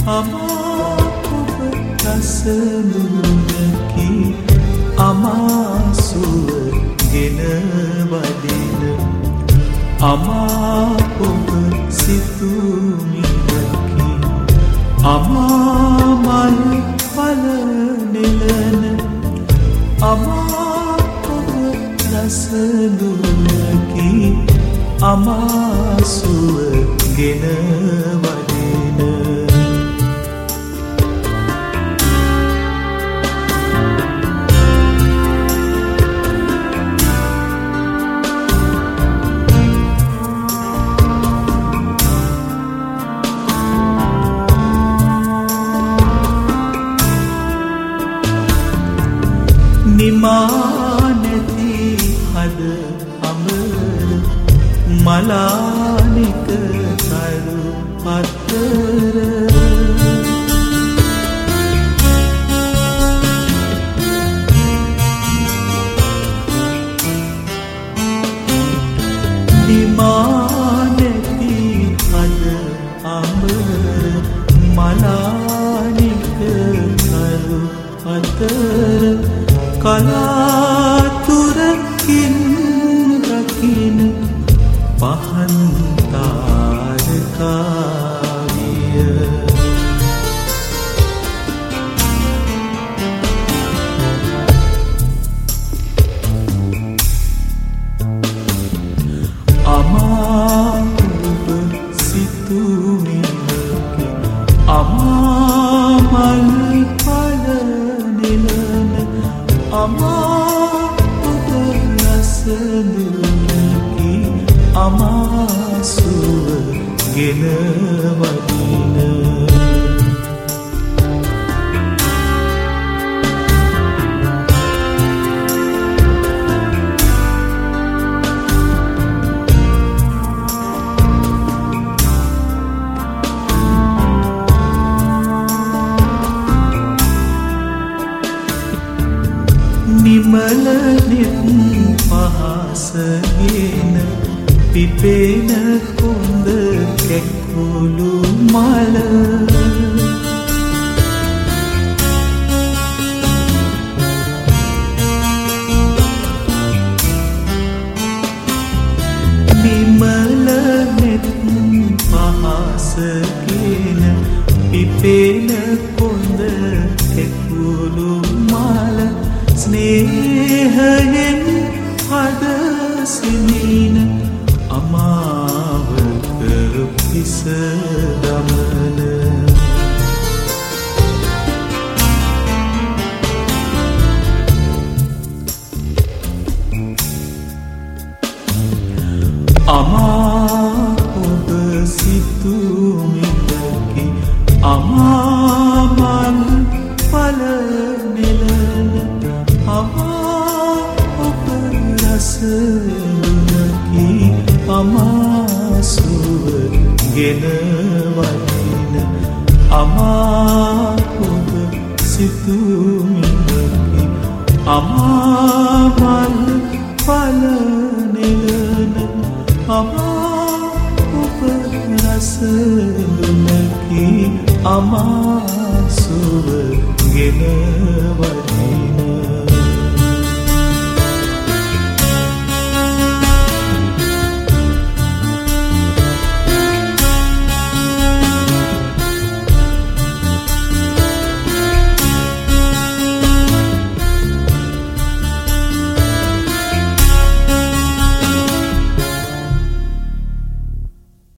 අමා ඔබ රසඳුනකි අමාසුව ගෙන වදින අමා ඔබ සිතුමිනකි අමා මල් පල නෙලන අමා ඔබ රසඳුනකි අමාසුව ගෙන වදින නිමා නැති හද අමර මලානික තරු අතර නිමා නැති හද අමර මලානික තරු අතර කලාතුරකින් දකින පහන් තාරකාවිය අමා ඔබ සිතුමිනකි අමා මල් පල නෙලන අමා ඔබ රසඳුනකි අමාසුව ගෙන වදින නිමල නෙත් පහසගෙන පිපෙන කොඳ කැකුළු මල නිමල නෙත් පහසගෙන පිපෙන කොඳ කැකුළු මල ස්නේහයෙන් හද සිනින අමාවක පිස දමන අමා ඔබ සිතුමිනකි අමා මල් පල නෙලන අමා ඔබ රසඳුනකි අමාසුව ගෙන වදින අමා ඔබ සිතුමිනකි අමා මල් පල නෙලන අමා ඔබ රසඳුනකි අමාසුව ගෙන වදින